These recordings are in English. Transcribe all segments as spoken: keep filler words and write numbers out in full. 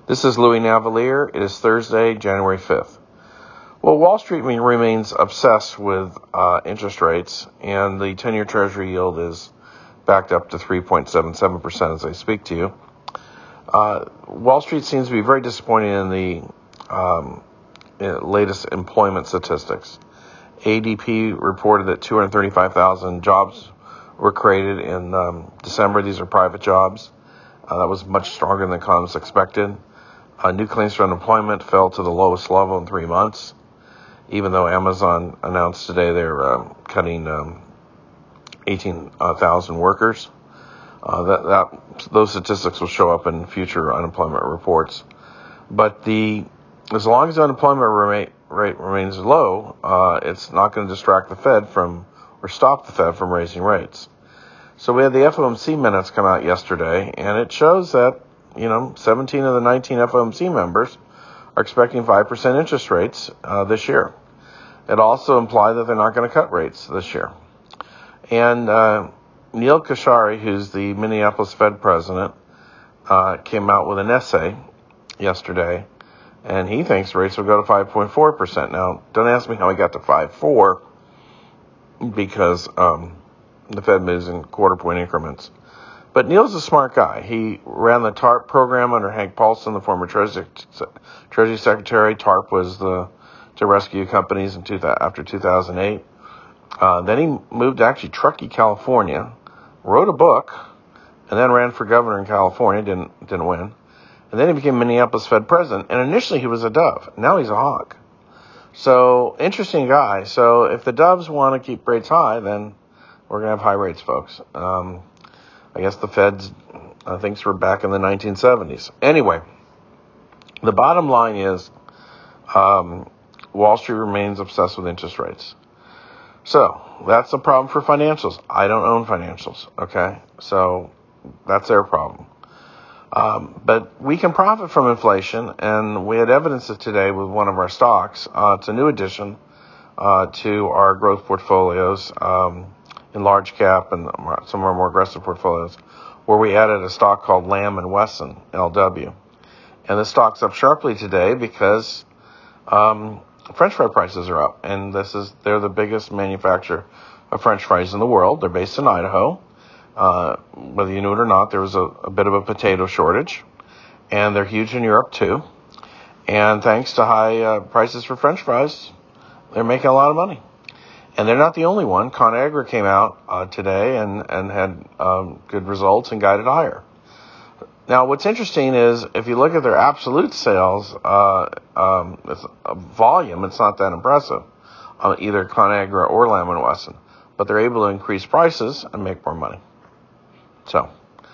This is Louis Navalier. It is Thursday, January fifth. Well, Wall Street remains obsessed with uh, interest rates, and the ten-year Treasury yield is backed up to three point seven seven percent as I speak to you. Uh, Wall Street seems to be very disappointed in the um, latest employment statistics. A D P reported that two hundred thirty-five thousand jobs were created in um, December. These are private jobs. Uh, that was much stronger than economists expected. Uh, new claims for unemployment fell to the lowest level in three months, even though Amazon announced today they're uh, cutting um, eighteen thousand workers. Uh, that, that those statistics will show up in future unemployment reports. But the as long as the unemployment rate, rate remains low, uh, it's not going to distract the Fed from or stop the Fed from raising rates. So we had the F O M C minutes come out yesterday, and it shows that, you know, seventeen of the nineteen F O M C members are expecting five percent interest rates uh, this year. It also implied that they're not going to cut rates this year. And uh, Neil Kashkari, who's the Minneapolis Fed president, uh, came out with an essay yesterday, and he thinks rates will go to five point four percent. Now, don't ask me how he got to five point four, because um, the Fed moves in quarter point increments. But Neil's a smart guy. He ran the TARP program under Hank Paulson, the former Treasury, Treasury Secretary. TARP was the to rescue companies in two, after two thousand eight. Uh, then he moved to actually Truckee, California, wrote a book, and then ran for governor in California. Didn't didn't win. And then he became Minneapolis Fed president. And initially he was a dove. Now he's a hawk. So interesting guy. So if the doves want to keep rates high, then we're gonna have high rates, folks. Um, I guess the Feds uh, thinks we're back in the nineteen seventies. Anyway, the bottom line is um, Wall Street remains obsessed with interest rates. So that's a problem for financials. I don't own financials, okay? So that's their problem. Um, but we can profit from inflation, and we had evidence of today with one of our stocks. Uh, it's a new addition uh, to our growth portfolios um, in large cap and some of our more aggressive portfolios, where we added a stock called Lamb and Wesson, L W. And the stock's up sharply today because um, French fry prices are up, and this is they're the biggest manufacturer of French fries in the world. They're based in Idaho. Uh, whether you knew it or not, there was a, a bit of a potato shortage, and they're huge in Europe too. And thanks to high uh, prices for French fries, they're making a lot of money. And they're not the only one. ConAgra came out uh, today and and had um, good results and guided higher. Now, what's interesting is if you look at their absolute sales uh, um, it's a volume, it's not that impressive, uh, either ConAgra or Lamb and Wesson. But they're able to increase prices and make more money. So,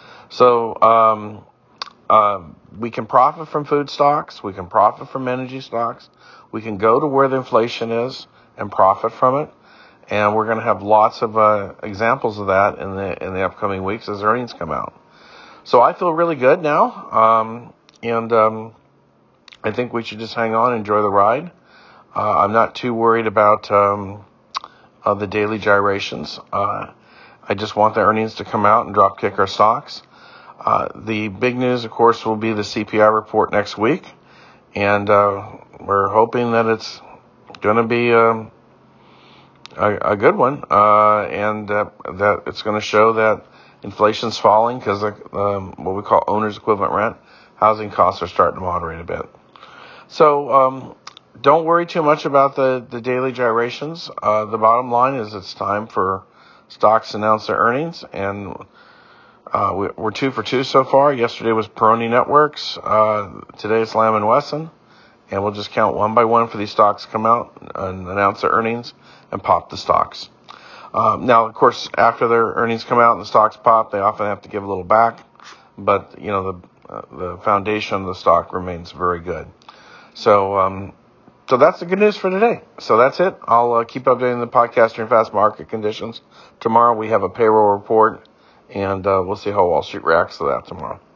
so um, uh, we can profit from food stocks. We can profit from energy stocks. We can go to where the inflation is and profit from it. And we're going to have lots of uh, examples of that in the in the upcoming weeks as earnings come out. So I feel really good now, um, and um, I think we should just hang on, enjoy the ride. Uh, I'm not too worried about um, uh, the daily gyrations. Uh, I just want the earnings to come out and drop kick our stocks. Uh, the big news, of course, will be the C P I report next week, and uh, we're hoping that it's going to be um, a, a good one, uh, and uh, that it's going to show that inflation's falling because of um, what we call owner's equivalent rent. Housing costs are starting to moderate a bit. So um, don't worry too much about the, the daily gyrations. Uh, the bottom line is it's time for stocks to announce their earnings, and uh, we, we're two for two so far. Yesterday was Peroni Networks. Uh, today it's Lamb and Wesson, and we'll just count one by one for these stocks to come out and announce their earnings and pop the stocks. Um, now, of course, after their earnings come out and the stocks pop, they often have to give a little back, but you know the uh, the foundation of the stock remains very good. So, um, so that's the good news for today. So that's it. I'll uh, keep updating the podcast during fast market conditions. Tomorrow we have a payroll report, and uh, we'll see how Wall Street reacts to that tomorrow.